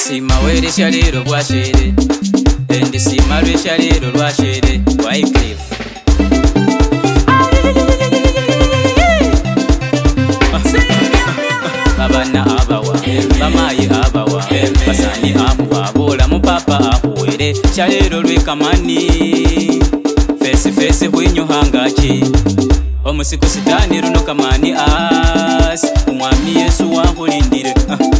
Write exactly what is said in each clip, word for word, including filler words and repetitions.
Endisima were shalero bwashere, endisima lwe shalero lwashere, Wycliffe. Babana abawa, bamayi abawa, basani amuwa, bola mupapa ahuwere, shalero lwe kamani, fesi fesi hwinyu hangachi, omusiku sitani runo kamani as, umwami Yesu wahulindire,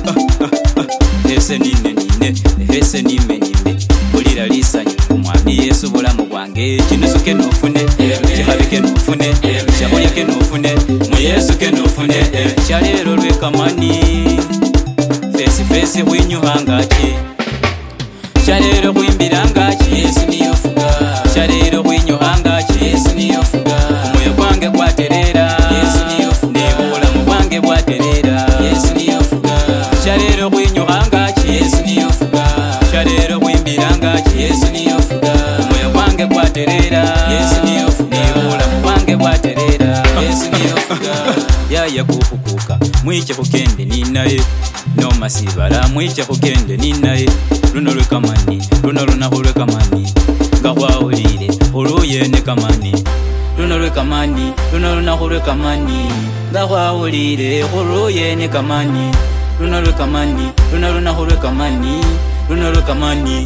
hese nine nine, hese nime nime, ulira lisanyu, umwami Yesu bulamu bwange, chinusu kenufune, chihabi kenufune, chahuya kenufune, mu Yesu kenufune, shalero lwe kamani, fesi fesi hwinyu hangachi, shalero hwimbira ngachi, Yesu niyo fuga, shalero hwinyu hangachi, Yesu niyo fuga, umuyo kwange kwaterera, Yesu niyo fuga, nebulamu bwange bwaterera, Yesu niyo fuga, shalero hwinyu hangachi, Yesu niyo fuga, shalero hwimbira ngachi, Yesu niyo fuga, umuyo kwange kwaterera, Yesu niyo fuga, nebulamu bwange bwaterera, Yesu niyo fuga. Yaya kuhukuka mwiche hukende ninaye, no masibara mwiche hukende ninaye, luno lwe kamani, luno lunahu lwe kamani, ngahwahulire huluye ne kamani, luno lwe kamani, luno lunahu lwe kamani, ngahwahulire huluye ne kamani, luno lwe kamani, luno lunahu lwe kamani, luno lwe kamani.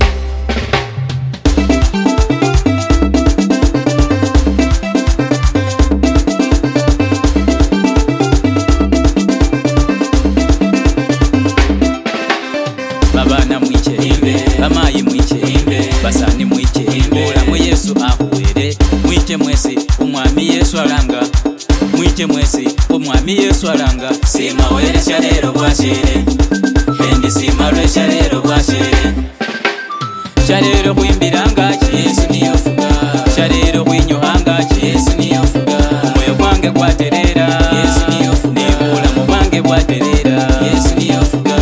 Babana mwiche, bamayi mwiche, basani mwiche, bola mu Yesu ahuwere, mwiche mwesi umwami Yesu alanga, mwiche mwesi umwami Yesu alanga, sima were shalero bwashere, endi sima lwe shalero bwashere, shalero hwimbira ngachi, Yesu niyo fuga, shalero hwinyu hangachi, Yesu niyo fuga, umuyo kwange kwaterera, Yesu niyo fuga, nebulamu bwange bwaterera, Yesu niyo fuga,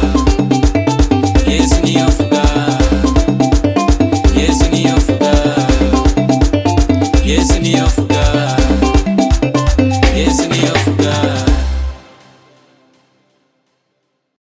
Yesu niyo fuga, Yesu niyo fuga, Yesu niyo fuga.